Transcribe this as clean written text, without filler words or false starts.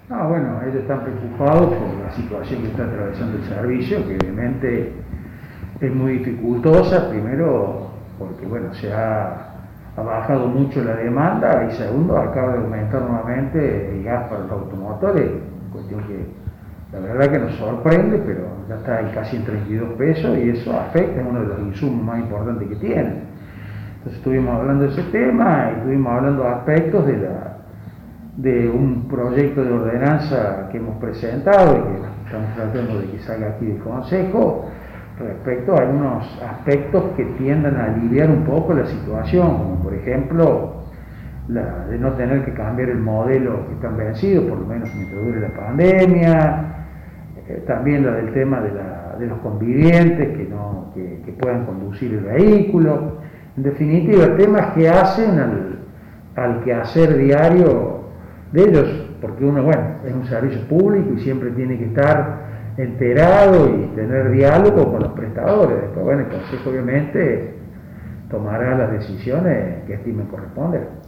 Bueno, ellos están preocupados por la situación que está atravesando el servicio, que obviamente es muy dificultosa, primero porque bueno, ha bajado mucho la demanda y segundo, acaba de aumentar nuevamente el gas para los automotores, cuestión que la verdad que nos sorprende, pero ya está ahí casi en 32 pesos y eso afecta, es uno de los insumos más importantes que tienen. Entonces estuvimos hablando de ese tema y estuvimos hablando de aspectos de un proyecto de ordenanza que hemos presentado y que estamos tratando de que salga aquí del Consejo respecto a algunos aspectos que tiendan a aliviar un poco la situación, como por ejemplo la de no tener que cambiar el modelo que están vencidos, por lo menos mientras dure la pandemia, también la del tema de los convivientes que puedan conducir el vehículo, en definitiva temas que hacen al quehacer diario de ellos, porque uno, bueno, es un servicio público y siempre tiene que estar enterado y tener diálogo con los prestadores. Después, bueno, el Consejo obviamente tomará las decisiones que estimen corresponder.